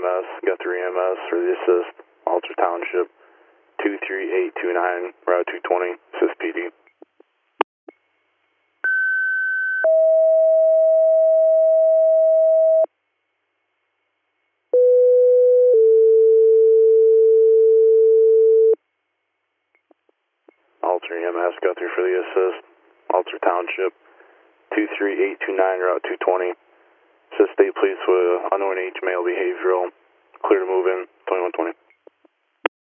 EMS, Guthrie EMS for the assist, Alter Township, 23829, Route 220, assist PD. Alter EMS, Guthrie for the assist, Alter Township, 23829, Route 220. Assist state police with unknown age, male behavioral, clear to move in, 2120.